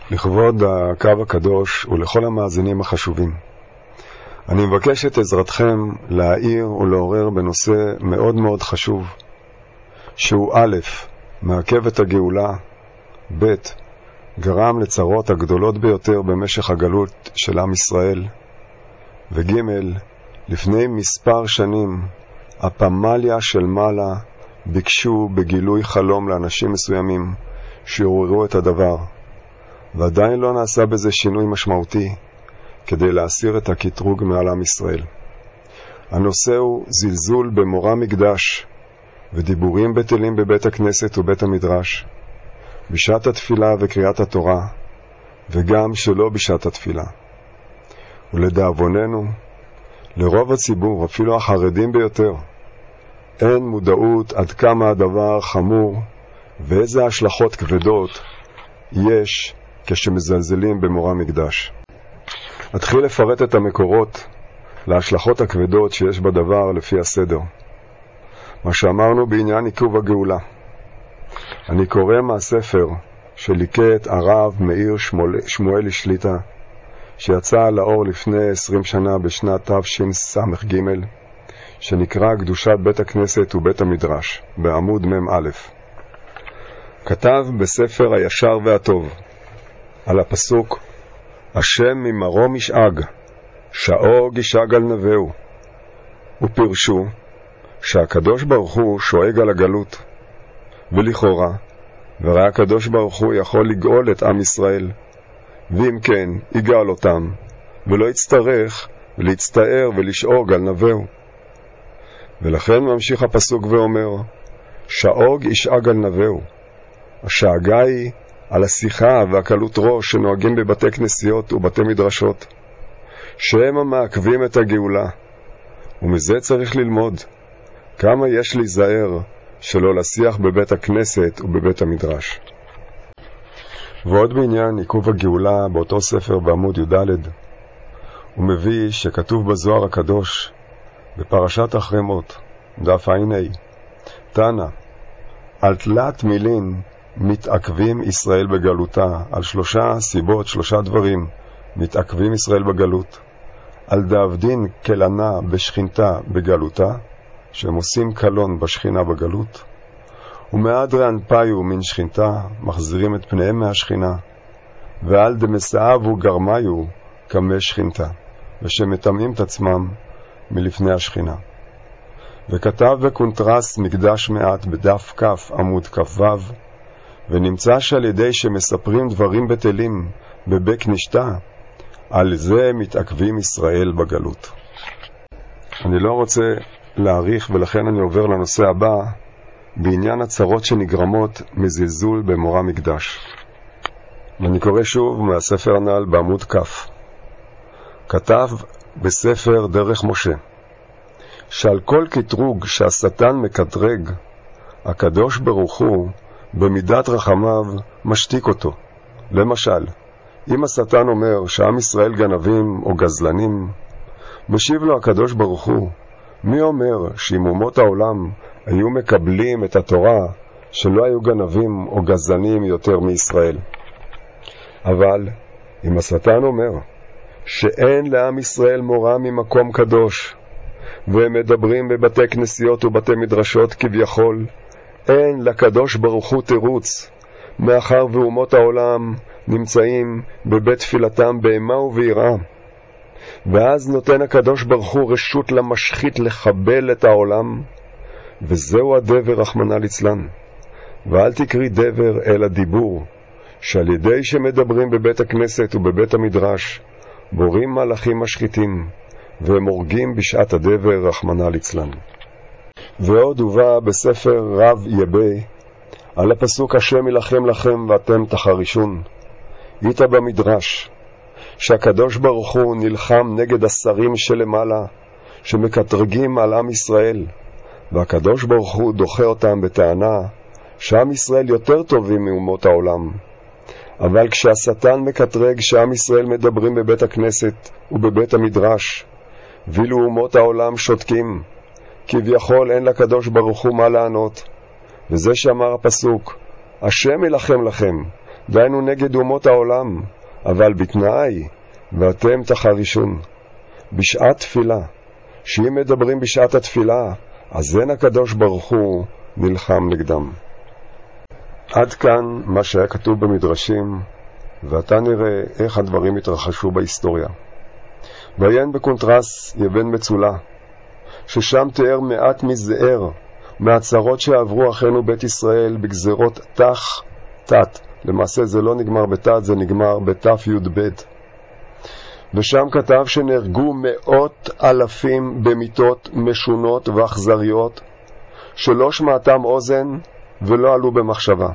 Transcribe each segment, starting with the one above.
לכבוד הקו הקדוש ולכל המאזינים החשובים. אני מבקש את עזרתכם להעיר ולעורר בנושא מאוד מאוד חשוב, שהוא א', מעכב את הגאולה, ב', גרם לצרות הגדולות ביותר במשך הגלות של עם ישראל, וג', לפני מספר שנים הפמליה של מעלה ביקשו בגילוי חלום לאנשים מסוימים שעוררו את הדבר, ועדיין לא נעשה בזה שינוי משמעותי כדי להסיר את הקטרוג מעל עם ישראל. הנושא הוא זלזול במורא מקדש ודיבורים בטלים בבית הכנסת ובית המדרש, בשעת התפילה וקריאת התורה, וגם שלא בשעת התפילה. ולדאבוננו, לרוב הציבור, אפילו החרדים ביותר, אין מודעות עד כמה הדבר חמור ואיזה השלכות כבדות יש כשמזלזלים במורא מקדש. אתחיל לפרט את המקורות להשלכות הכבדות שיש בדבר לפי הסדר. מה שאמרנו בעניין עיכוב הגאולה. אני קורא מהספר שליקט הרב מאיר שמואלי שליטה, שיצא לאור לפני 20 שנה בשנת תשס"ג, שנקרא קדושת בית הכנסת ובית המדרש, בעמוד מ"א. כתב בספר הישר והטוב על הפסוק השם ממרום ישאג, שאוג ישאג על נביאו, ופרשו שהקדוש ברוך הוא שואג על הגלות, ולכאורה וראה הקדוש ברוך הוא יכול לגאול את עם ישראל, ואם כן יגאל אותם ולא יצטרך להצטער ולשאוג על נביאו. ולכן ממשיך הפסוק ואומר שאוג ישאג על נביאו. השאגה היא על השיחה והקלות ראש שנוהגים בבתי כנסיות ובתי מדרשות, שהם המעכבים את הגאולה, ומזה צריך ללמוד כמה יש להיזהר שלא להשיח בבית הכנסת ובבית המדרש. ועוד בעניין עיכוב הגאולה באותו ספר בעמוד י"ד, הוא מביא שכתוב בזוהר הקדוש בפרשת אחרי מות, דף ע"ה, תנא, על תלת מילין מתעכבים ישראל בגלותה, על 3 סיבות, 3 דברים מתעכבים ישראל בגלות. על דאבדין כלנה בשכינתה בגלותה, שהם עושים קלון בשכינה בגלות, ומאדרן פיו מן שכינתה, מחזירים את פניהם מהשכינה, ועל דמסאבו גרמיו כמי שכינתה, ושמטמאים את עצמם מלפני השכינה. וכתב בקונטרס מקדש מעט בדף כף עמוד כ"ו, ונמצא שעל ידי שמספרים דברים בטלים בבק נשתה, על זה מתעכבים ישראל בגלות. אני לא רוצה להאריך, ולכן אני עובר לנושא הבא, בעניין הצרות שנגרמות מזלזול במורא מקדש. ואני קורא שוב מהספר הנ"ל בעמוד כף. כתב בספר דרך משה, שעל כל קטרוג שהשטן מקטרג, הקדוש ברוך הוא במידת רחמיו משתיק אותו. למשל, אם השטן אומר שעם ישראל גנבים או גזלנים, משיב לו הקדוש ברוך הוא, מי אומר שאם אומות העולם היו מקבלים את התורה שלא היו גנבים או גזלנים יותר מישראל? אבל אם השטן אומר שאין לעם ישראל מורא ממקום קדוש, והם מדברים בבתי כנסיות ובתי מדרשות כביכול, אין לקדוש ברוך הוא תירוץ, מאחר ואומות העולם נמצאים בבית תפילתם באימה וביראה. ואז נותן הקדוש ברוך הוא רשות למשחית לחבל את העולם, וזהו הדבר רחמנא ליצלן. ואל תקרי דבר אלא דיבור, שעל ידי שמדברים בבית הכנסת ובבית המדרש, בורים מלאכים משחיתים, והם הורגים בשעת הדבר רחמנא ליצלן. ועוד הובא בספר רב יבי על הפסוק השם ילחם לכם ואתם תחרישון, איתה במדרש, שהקדוש ברוך הוא נלחם נגד השרים שלמעלה שמקטרגים על עם ישראל, והקדוש ברוך הוא דוחה אותם בטענה שעם ישראל יותר טובים מאומות העולם. אבל כשהשטן מקטרג שעם ישראל מדברים בבית הכנסת ובבית המדרש, ואילו אומות העולם שותקים, כביכול אין לקדוש ברוך הוא מה לענות. וזה שאמר הפסוק, השם ילחם לכם דיינו נגד אומות העולם, אבל בתנאי, ואתם תחרישון, בשעת תפילה, שאם מדברים בשעת התפילה, אז אין הקדוש ברוך הוא נלחם נגדם. עד כאן מה שהיה כתוב במדרשים, ואתה נראה איך הדברים התרחשו בהיסטוריה. ועיין בקונטרס יבן מצולה, ששם תיאר מעט מזער מהצרות שעברו אחינו בית ישראל בגזרות תת. למעשה זה לא נגמר בתת, זה נגמר בתי"ב. ושם כתב שנהרגו 100,000 במיתות משונות ואכזריות, שלא שמעתם אוזן ולא עלו במחשבה.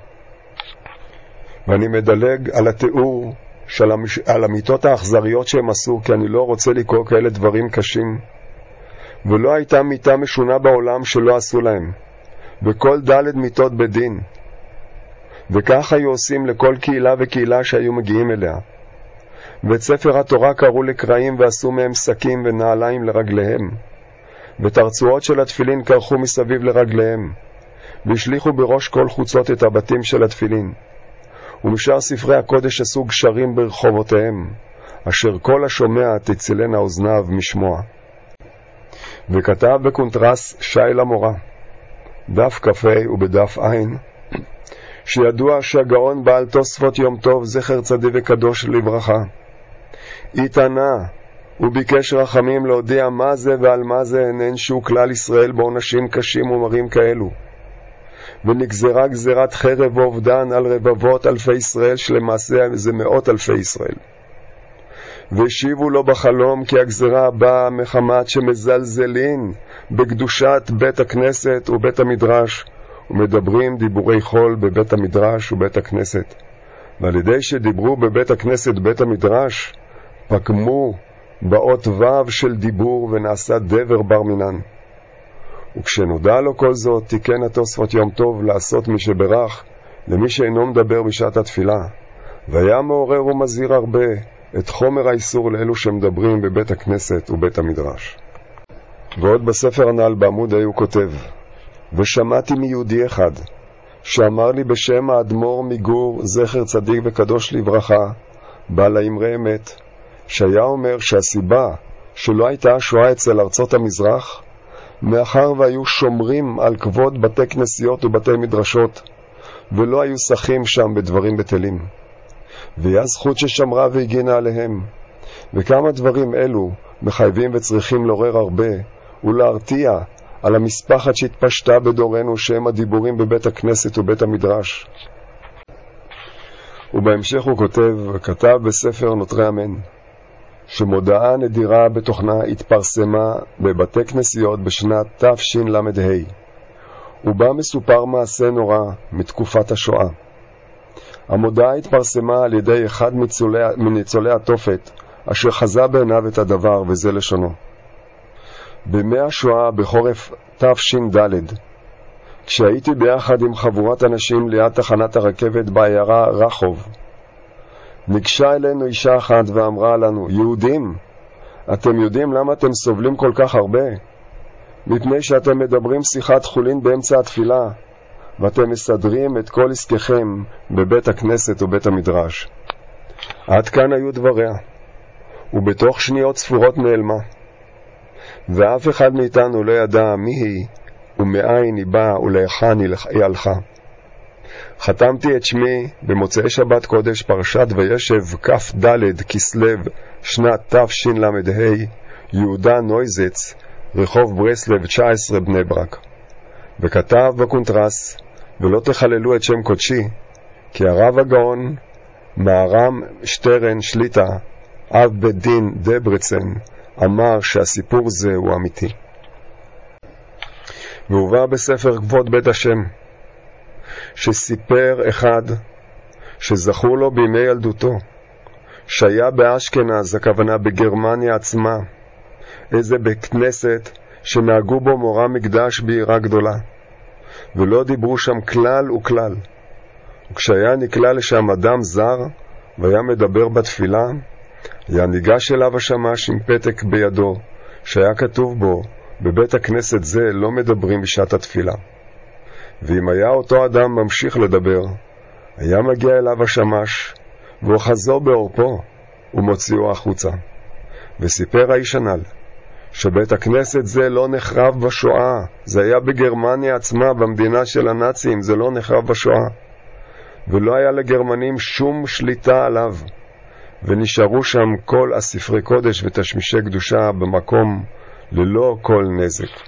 ואני מדלג על התיאור על המיתות האכזריות שהם עשו, כי אני לא רוצה לקרוא כאלה דברים קשים. ולא הייתה מיתה משונה בעולם שלא עשו להם, וכל ד' מיתות בדין. וכך היו עושים לכל קהילה וקהילה שהיו מגיעים אליה. ואת ספר התורה קראו לקרעים ועשו מהם שקים ונעליים לרגליהם. ואת הרצועות של התפילין קרחו מסביב לרגליהם, והשליחו בראש כל חוצות את הבתים של התפילין. ומשאר ספרי הקודש עשו גשרים ברחובותיהם, אשר כל השומע תצילנה אוזניו משמוע. וכתב בקונטרס שי למורה, דף כ"ה ובדף עין, שידוע שהגאון בעל תוספות יום טוב זכר צדיק וקדוש לברכה התענה וביקש רחמים להודיע מה זה ועל מה זה נענשו כלל ישראל בעונשים קשים ומרים כאלו, ונגזרה גזירת חרב ואובדן על רבבות אלפי ישראל, שלמעשה זה 100,000 ישראל. והשיבו לו בחלום כי הגזירה באה מחמת שמזלזלין בקדושת בית הכנסת ובית המדרש, ומדברים דיבורי חול בבית המדרש ובית הכנסת. ועל ידי שדיברו בבית הכנסת ובית המדרש, פגמו באות ו' של דיבור ונעשה דבר בר מינן. וכשנודע לו כל זאת, תיקן התוספות יום טוב לעשות מי שברך למי שאינו מדבר בשעת התפילה, והיה מעורר ומזהיר הרבה את חומר האיסור לאלו שמדברים בבית הכנסת ובית המדרש. ועוד בספר הנ"ל בעמוד הוא כותב, ושמעתי מיהודי אחד שאמר לי בשם האדמו"ר מגור זכר צדיק וקדוש לברכה, בעל האמרי אמת, שהיה אומר שהסיבה שלא הייתה השואה אצל ארצות המזרח, מאחר והיו שומרים על כבוד בתי כנסיות ובתי מדרשות, ולא היו שחים שם בדברים בטלים. והיה זכות ששמרה והגינה עליהם. וכמה דברים אלו מחייבים וצריכים לעורר הרבה, ולהרתיע על המשפחת שהתפשטה בדורנו, שהם הדיבורים בבית הכנסת ובית המדרש. ובהמשך הוא כתב בספר נותרי אמן, שמודעה נדירה בתוכנה התפרסמה בבתי כנסיות בשנת תשל"ה, ובה מסופר מעשה נורא מתקופת השואה. המודעה התפרסמה על ידי אחד מניצולי התופת, אשר חזה בעיניו את הדבר, וזה לשונו. בימי השואה בחורף תש"ד, כשהייתי ביחד עם חבורת אנשים ליד תחנת הרכבת בעיירה רחוב, ניגשה אלינו אישה אחת ואמרה לנו, יהודים, אתם יודעים למה אתם סובלים כל כך הרבה? מפני שאתם מדברים שיחת חולין באמצע התפילה, ואתם מסדרים את כל עסקיכם בבית הכנסת ובית המדרש. עד כאן היו דבריה, ובתוך שניות ספורות נעלמה, ואף אחד מאיתנו לא ידע מי היא ומאין היא באה ולהיכן היא הלכה. חתמתי את שמי במוצאי שבת קודש פרשת וישב כ"ד כסלו שנת תשל"ה, יהודה נויזץ, רחוב ברסלב 19 בני ברק. וכתב בקונטרס, ולא תחללו את שם קודשי, כי הרב הגאון מהר"ם שטרן שליטה, אב בית דין דברצן, אמר שהסיפור זה הוא אמיתי. והובא בספר כבוד בית השם, שסיפר אחד שזכור לו בימי ילדותו, שהיה באשכנז, הכוונה בגרמניה עצמה, איזה בית כנסת שנהגו בו מורה מקדש בעירה גדולה, ולא דיברו שם כלל וכלל. וכשהיה נקלע לשם אדם זר והיה מדבר בתפילה, היה ניגש אליו השמש עם פתק בידו, שהיה כתוב בו, בבית הכנסת זה לא מדברים בשעת התפילה. ואם היה אותו אדם ממשיך לדבר, היה מגיע אליו השמש, והוא חזו בעורפו, ומוציאו החוצה. וסיפר האיש הנ"ל, שבית הכנסת זה לא נחרב בשואה, זה היה בגרמניה עצמה, במדינה של הנאצים, זה לא נחרב בשואה. ולא היה לגרמנים שום שליטה עליו, ונשארו שם כל הספרי קודש ותשמישי קדושה במקום ללא כל נזק.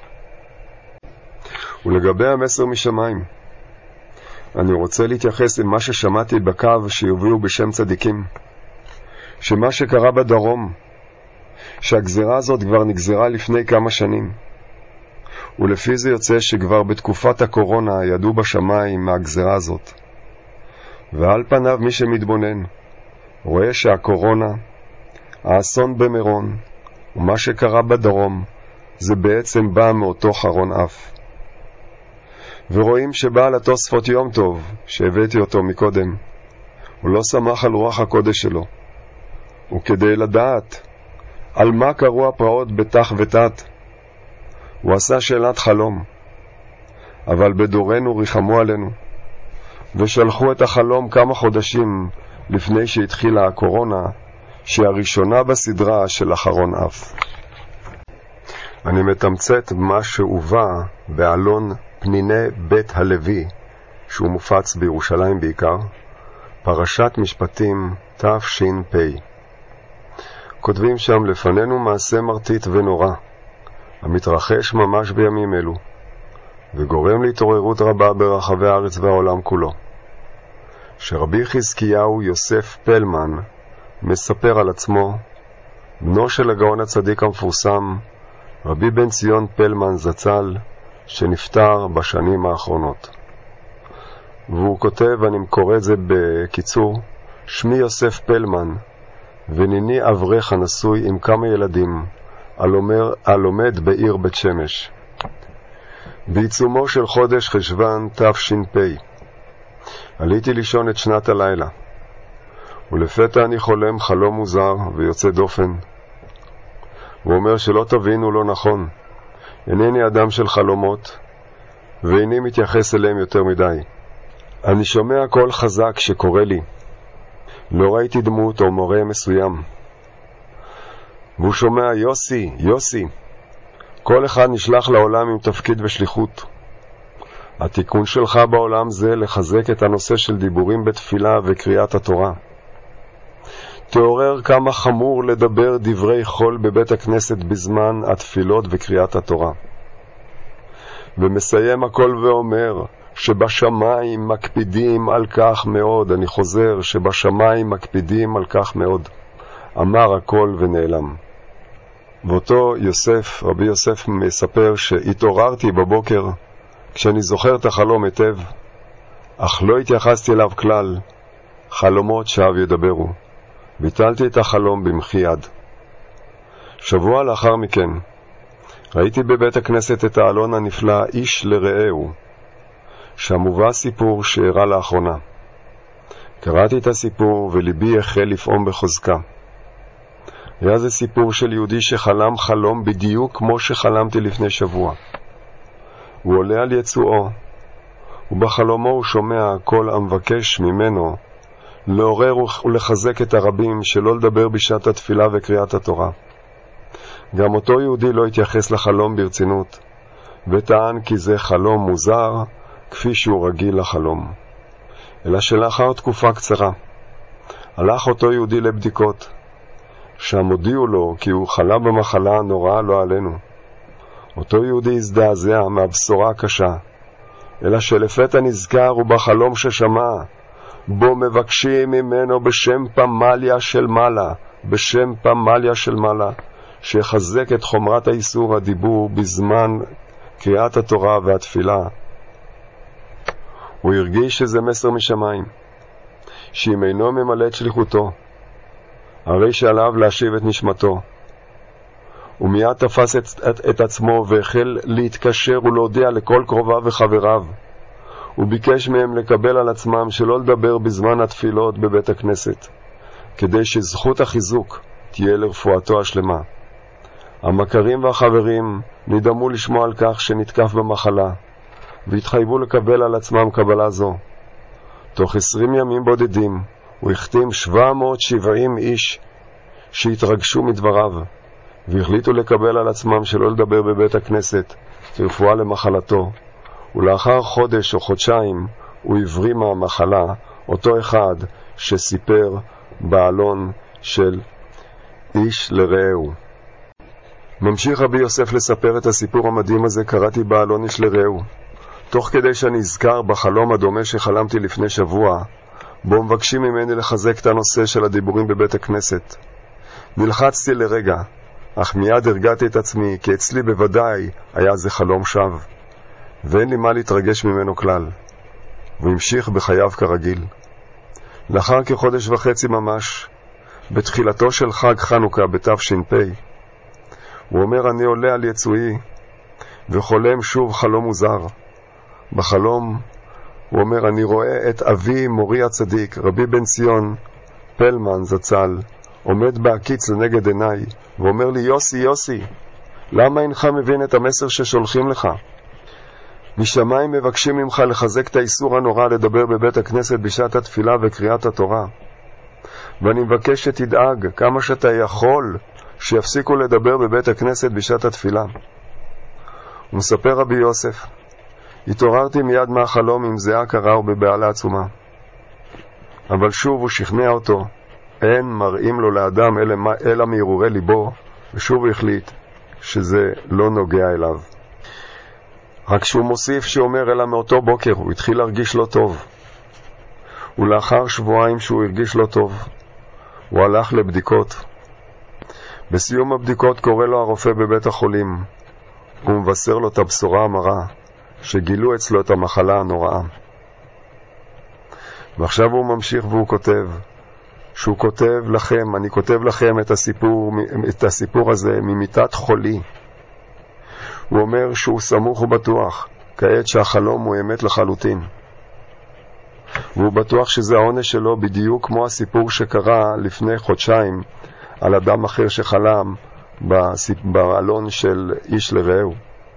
ולגבי המסר משמיים, אני רוצה להתייחס למה ששמעתי בקו שיובילו בשם צדיקים, שמה שקרה בדרום, שהגזרה הזאת כבר נגזרה לפני כמה שנים, ולפי זה יוצא שכבר בתקופת הקורונה ידעו בשמיים מהגזרה הזאת. ועל פניו מי שמתבונן רואה שהקורונה, האסון במירון ומה שקרה בדרום זה בעצם בא מאותו חרון אף. ורואים שבעל התוספות יום טוב שהבאתי אותו מקודם, הוא לא שמח על רוח הקודש שלו, וכדי לדעת על מה קרו הפרעות בתח ותת הוא עשה שאלת חלום, אבל בדורנו ריחמו עלינו ושלחו את החלום כמה חודשים לפני שהתחילה הקורונה, שהיא הראשונה בסדרה של אחרון אף. אני מתמצת מה שהובא בעלון פניני בית הלוי, שהוא מופץ בירושלים בעיקר, פרשת משפטים תש"פ. כותבים שם לפנינו מעשה מרטיט ונורא, המתרחש ממש בימים אלו, וגורם להתעוררות רבה ברחבי הארץ והעולם כולו. שרבי חזקיהו יוסף פלמן מספר על עצמו, בנו של הגאון הצדיק המפורסם, רבי בן ציון פלמן זצ"ל, שנפטר בשנים האחרונות. והוא כותב, אני קורא את זה בקיצור, שמי יוסף פלמן, וניני אברך הנשוי עם כמה ילדים, הלומד בעיר בית שמש. בעיצומו של חודש חשוון תש"פ, עליתי לישון את שנת הלילה, ולפתע אני חולם חלום מוזר ויוצא דופן. הוא אומר שלא תבינו לא נכון, אינני אדם של חלומות, ואיני מתייחס אליהם יותר מדי. אני שומע קול חזק שקורא לי, לא ראיתי דמות או מורה מסוים. והוא שומע, יוסי, יוסי. כל אחד נשלח לעולם עם תפקיד ושליחות. התיקון שלך בעולם זה לחזק את הנושא של דיבורים בתפילה וקריאת התורה. תעורר כמה חמור לדבר דברי חול בבית הכנסת בזמן התפילות וקריאת התורה. ומסיים הכל ואומר שבשמיים מקפידים על כך מאוד. אני חוזר שבשמיים מקפידים על כך מאוד. אמר הכל ונעלם. ואותו יוסף, רבי יוסף מספר שהתעוררתי בבוקר כשאני זוכר את החלום היטב, אך לא התייחסתי אליו כלל, חלומות שאב ידברו. ביטלתי את החלום במחי יד. שבוע לאחר מכן, ראיתי בבית הכנסת את העלון הנפלא איש לרעהו, שהמובא סיפור שאירע לאחרונה. קראתי את הסיפור וליבי החל לפעום בחוזקה. היה זה סיפור של יהודי שחלם חלום בדיוק כמו שחלמתי לפני שבוע. הוא עולה על יצואו, ובחלומו הוא שומע קול המבקש ממנו לעורר ולחזק את הרבים שלא לדבר בשעת התפילה וקריאת התורה. גם אותו יהודי לא התייחס לחלום ברצינות, וטען כי זה חלום מוזר כפי שהוא רגיל לחלום. אלא שלאחר תקופה קצרה הלך אותו יהודי לבדיקות, שם הודיעו לו כי הוא חלה במחלה הנוראה לא עלינו. אותו יהודי הזדעזע מהבשורה הקשה, אלא שלפתע נזכר ובחלום ששמע, בו מבקשים ממנו בשם פמליה של מעלה, בשם פמליה של מעלה, שיחזק את חומרת האיסור הדיבור בזמן קריאת התורה והתפילה. הוא הרגיש שזה מסר משמיים, שאם אינו ממלא את שליחותו, הרי שעליו להשיב את נשמתו. הוא מיד תפס את עצמו והחל להתקשר ולהודיע לכל קרוביו וחבריו. הוא ביקש מהם לקבל על עצמם שלא לדבר בזמן התפילות בבית הכנסת, כדי שזכות החיזוק תהיה לרפואתו השלמה. המכרים והחברים נדמו לשמוע על כך שנתקף במחלה, והתחייבו לקבל על עצמם קבלה זו. תוך 20 ימים בודדים הוא החתים 770 איש שהתרגשו מדבריו, והחליטו לקבל על עצמם שלא לדבר בבית הכנסת כרפואה למחלתו, ולאחר חודש או חודשיים הוא הבריא מהמחלה, אותו אחד שסיפר בעלון של איש לרעהו. ממשיך רבי יוסף לספר את הסיפור המדהים הזה, קראתי בעלון איש לרעהו, תוך כדי שאני אזכר בחלום הדומה שחלמתי לפני שבוע, בו מבקשים ממני לחזק את הנושא של הדיבורים בבית הכנסת. נלחצתי לרגע, אך מיד הרגעתי את עצמי, כי אצלי בוודאי היה זה חלום שווא, ואין לי מה להתרגש ממנו כלל. והוא המשיך בחייו כרגיל. לאחר כחודש וחצי ממש, בתחילתו של חג חנוכה בתש"פ, הוא אומר, אני עולה על יצואי וחולם שוב חלום מוזר. בחלום הוא אומר, אני רואה את אבי מורי הצדיק, רבי בן ציון פלמן זצ"ל, עומד בהקיץ לנגד עיניי ואומר לי, יוסי, יוסי, למה אינך מבין את המסר ששולחים לך? משמיים מבקשים ממך לחזק את האיסור הנורא לדבר בבית הכנסת בשעת התפילה וקריאת התורה, ואני מבקש שתדאג כמה שאתה יכול שיפסיקו לדבר בבית הכנסת בשעת התפילה. הוא מספר רבי יוסף, התעוררתי מיד מהחלום עם זיעה קרה ובבעלה עצומה, אבל שוב הוא שכנע אותו, אין מראים לו לאדם אלא מהרהורי ליבו, ושוב הוא החליט שזה לא נוגע אליו. רק שהוא מוסיף שאומר, אלא מאותו בוקר הוא התחיל להרגיש לא טוב, ולאחר שבועיים שהוא הרגיש לא טוב הוא הלך לבדיקות. בסיום הבדיקות קורא לו הרופא בבית החולים, הוא מבשר לו את הבשורה המרה שגילו אצלו את המחלה הנוראה. ועכשיו הוא ממשיך והוא כותב שהוא כותב לכם, אני כותב לכם את הסיפור הזה ממיטת חולי. הוא אומר שהוא סמוך ובטוח כעת שהחלום הוא אמת לחלוטין, והוא בטוח שזה העונש שלו, בדיוק כמו הסיפור שקרה לפני חודשיים על אדם אחר שחלם בעלון של איש לרעהו.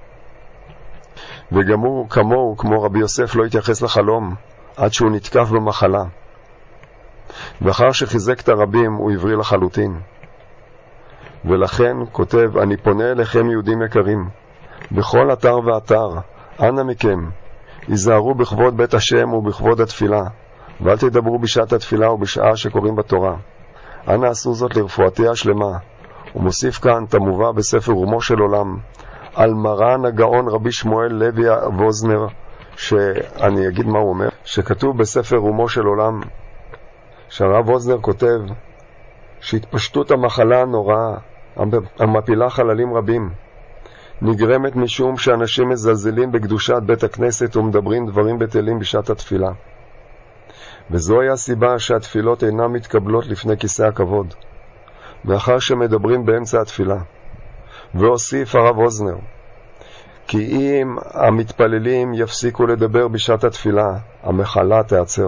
וגם הוא כמוהו, כמו רבי יוסף, לא התייחס לחלום עד שהוא נתקף במחלה, ואחר שחיזק את הרבים הוא הבריא לחלוטין. ולכן כותב, אני פונה אליכם יהודים יקרים, בכל אתר ואתר, אנא מכם, היזהרו בכבוד בית השם ובכבוד התפילה, ואל תדברו בשעת התפילה ובשעה שקוראים בתורה. אנא עשו זאת לרפואתי השלמה. הוא מוסיף כאן את המובא בספר רומו של עולם, על מרן הגאון רבי שמואל לוי ווזנר, שאני אגיד מה הוא אומר, שכתוב בספר רומו של עולם, שהרב ווזנר כותב, שהתפשטות המחלה הנוראה, המפילה חללים רבים, נגרמת משום שאנשים מזלזלים בקדושת בית הכנסת ומדברים דברים בטלים בשעת התפילה. וזוהי הסיבה שהתפילות אינן מתקבלות לפני כיסא הכבוד, מאחר שמדברים באמצע התפילה. והוסיף הרב ווזנר, כי אם המתפללים יפסיקו לדבר בשעת התפילה, המחלה תעצר.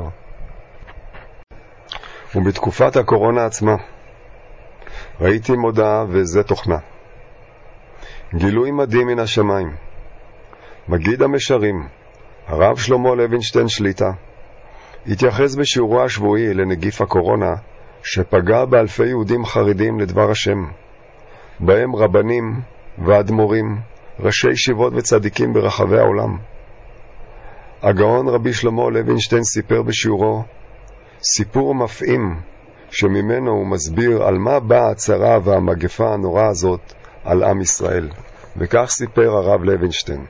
ובתקופת הקורונה עצמה, ראיתי מודעה וזה תוכנה. גילוי מדהים מן השמיים. מגיד המשרים, הרב שלמה לוינשטיין שליטה, התייחס בשיעורו השבועי לנגיף הקורונה שפגע באלפי יהודים חרדים לדבר השם, בהם רבנים ואדמו"רים, ראשי ישיבות וצדיקים ברחבי העולם. הגאון רבי שלמה לוינשטיין סיפר בשיעורו סיפור מפעים, שממנו הוא מסביר על מה באה הצרה והמגפה הנוראה הזאת על עם ישראל. וכך סיפר הרב לוינשטיין.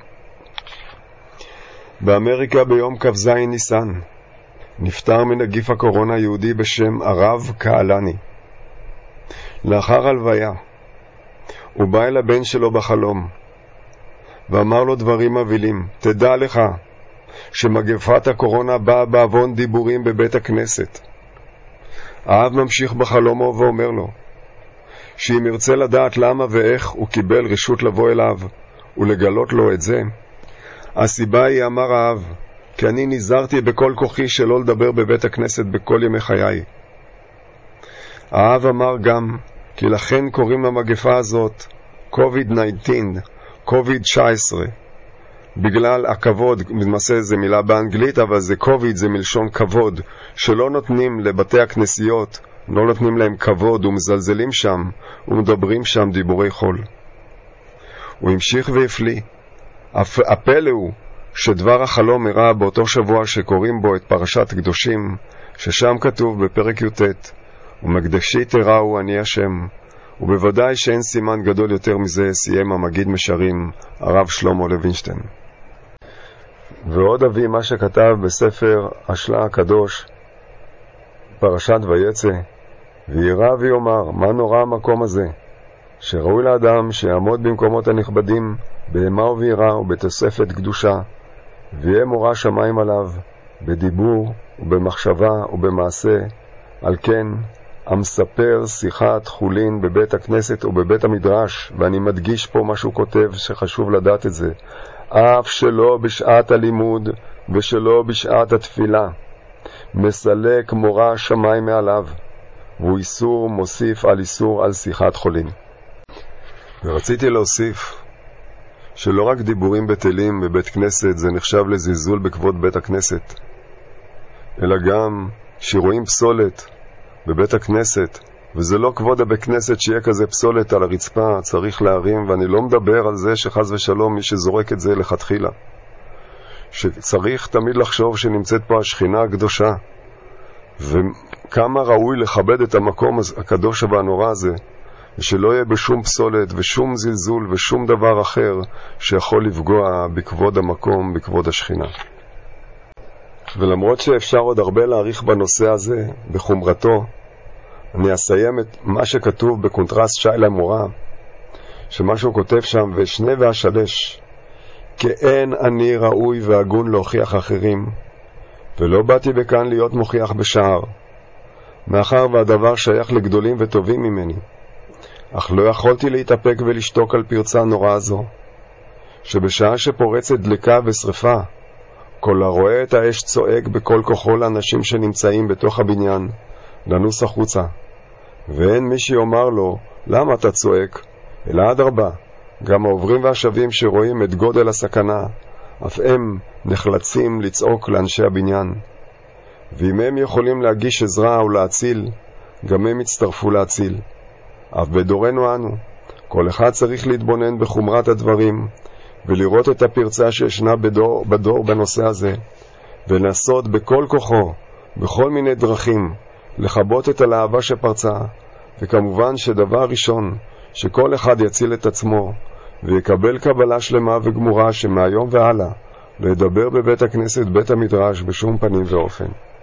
באמריקה ביום כ"ז ניסן נפטר מנגיף הקורונה יהודי בשם הרב קהלני. לאחר הלוויה הוא בא אל הבן שלו בחלום ואמר לו דברים מבהילים, תדע לך שמגפת הקורונה באה בעוון דיבורים בבית הכנסת. האב ממשיך בחלומו ואומר לו שאם ירצה לדעת למה ואיך הוא קיבל רשות לבוא אליו ולגלות לו את זה, הסיבה היא, אמר האב, כי אני נזהרתי בכל כוחי שלא לדבר בבית הכנסת בכל ימי חיי. האב אמר גם כי לכן קוראים למגפה הזאת COVID-19, COVID-19, בגלל הכבוד, למעשה זה מילה באנגלית, אבל זה קוביד, זה מלשון כבוד, שלא נותנים לבתי הכנסיות, לא נותנים להם כבוד ומזלזלים שם ומדברים שם דיבורי חול. הוא המשיך והפליא. הפלא הוא שדבר החלום הראה באותו שבוע שקוראים בו את פרשת קדושים, ששם כתוב בפרק י"ט, ומקדשי תראו אני השם, ובוודאי שאין סימן גדול יותר מזה, סיים המגיד משרים, הרב שלמה לוינשטיין. ועוד אביא מה שכתב בספר השלה הקדוש, פרשת ויצא, וירא ויאמר, מה נורא המקום הזה, שראוי לאדם שיעמוד במקומות הנכבדים, בהמה וביראה ובתוספת קדושה, ויהיה מורא שמיים עליו, בדיבור ובמחשבה ובמעשה, על כן המספר שיחת חולין בבית הכנסת ובבית המדרש, ואני מדגיש פה מה שהוא כותב שחשוב לדעת את זה, אף שלא בשעת הלימוד ושלא בשעת התפילה, מסלק מורא שמיים מעליו, והוא איסור מוסיף על איסור על שיחת חולין. ורציתי להוסיף שלא רק דיבורים בטלים בבית כנסת זה נחשב לזלזול בכבוד בית הכנסת, אלא גם שרואים פסולת בבית הכנסת, וזה לא כבוד הבית כנסת שיהיה כזה פסולת על הרצפה, צריך להרים, ואני לא מדבר על זה שחז ושלום מי שזורק את זה לכתחילה, שצריך תמיד לחשוב שנמצאת פה השכינה הקדושה, וכמה ראוי לכבד את המקום הקדוש והנורא הזה, ושלא יהיה בשום פסולת ושום זלזול ושום דבר אחר שיכול לפגוע בכבוד המקום, בכבוד השכינה. ולמרות שאפשר עוד הרבה להאריך בנושא הזה, בחומרתו, אני אסיים את מה שכתוב בקונטרסט שי למורה, שמה שהוא כותב שם, ושנה והשלש, כי אין אני ראוי והגון להוכיח אחרים, ולא באתי בכאן להיות מוכיח בשער, מאחר והדבר שייך לגדולים וטובים ממני, אך לא יכולתי להתאפק ולשתוק על פרצה נוראה זו, שבשעה שפורצת דלקה ושריפה, כל הרואה את האש צועק בכל כוחו לאנשים שנמצאים בתוך הבניין, לנוס החוצה, ואין מי שיאמר לו, למה אתה צועק? אלא אדרבה, גם העוברים והשבים שרואים את גודל הסכנה, אף הם נחלצים לצעוק לאנשי הבניין. ואם הם יכולים להגיש עזרה או להציל, גם הם יצטרפו להציל. אף בדורנו אנו, כל אחד צריך להתבונן בחומרת הדברים, ולראות את הפרצה שישנה בדור בנושא הזה, ולנסות בכל כוחו, בכל מיני דרכים, לחבות את הלהבה שפרצה, וכמובן שדבר ראשון, שכל אחד יציל את עצמו, ויקבל קבלה שלמה וגמורה שמהיום והלאה, לדבר בבית הכנסת, בית המדרש, בשום פנים ואופן.